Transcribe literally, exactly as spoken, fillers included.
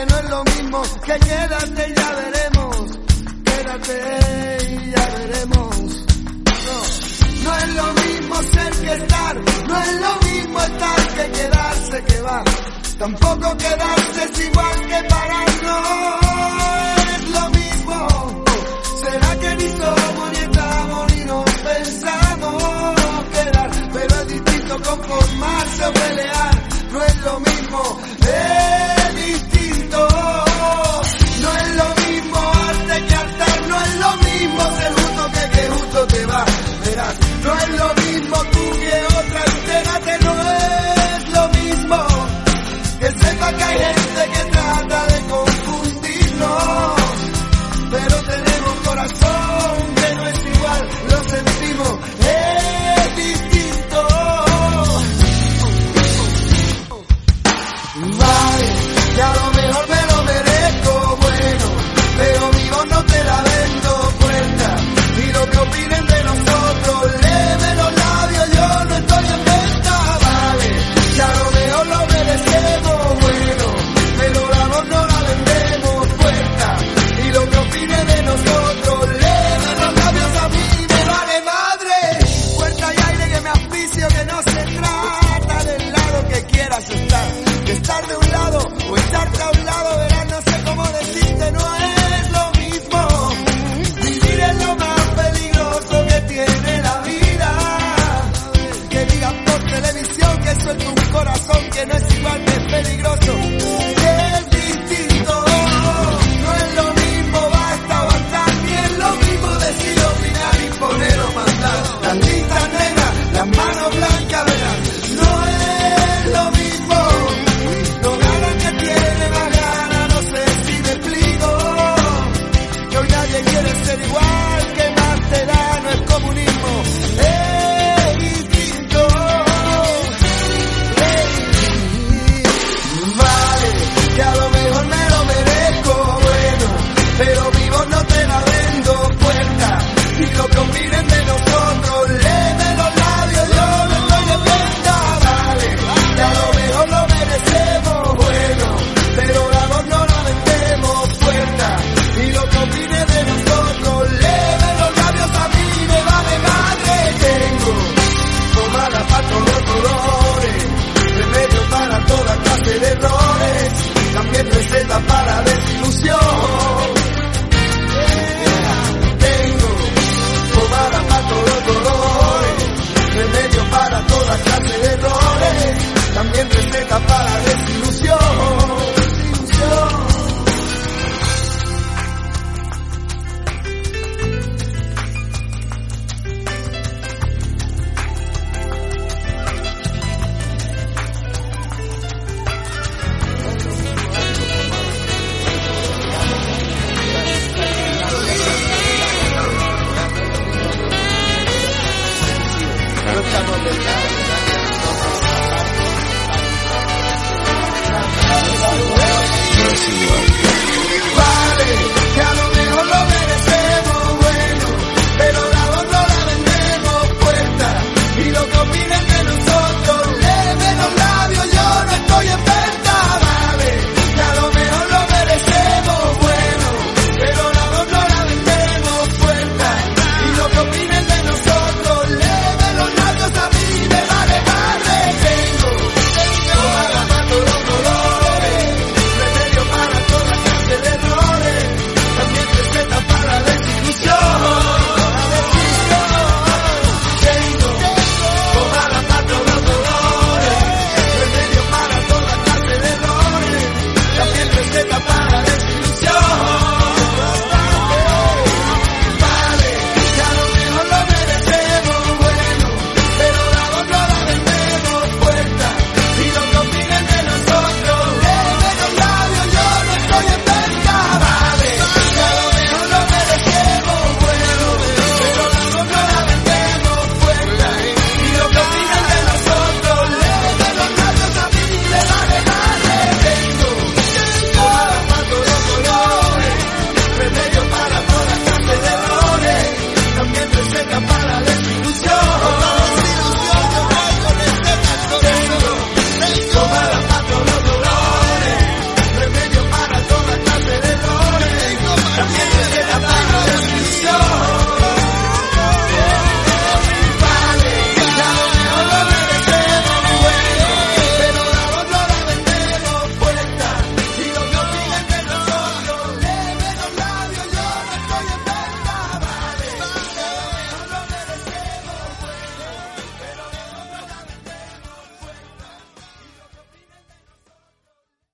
no es lo mismo que quédate y ya veremos. Quédate y ya veremos. No, no es lo mismo ser que estar, no es lo mismo estar que quedarse que va. Tampoco quedarse es igual que parar, no es lo mismo. ¿Será que ni somos ni estamos ni nos pensamos quedar? Pero es distinto conformarse o pelear, no es lo mismo, es distinto. No es lo mismo arte que altar, no es lo mismo ser justo que que justo te va. Verás, no es lo mismo tú que otra, entérate, no es lo mismo. Que sepa que hay gente que trata de confundirnos, pero tenemos corazón que no es igual, lo sentimos, es distinto. Vale, que a lo mejor me lo merezco, bueno, pero mi voz no te la vendo, cuenta, y lo que opinen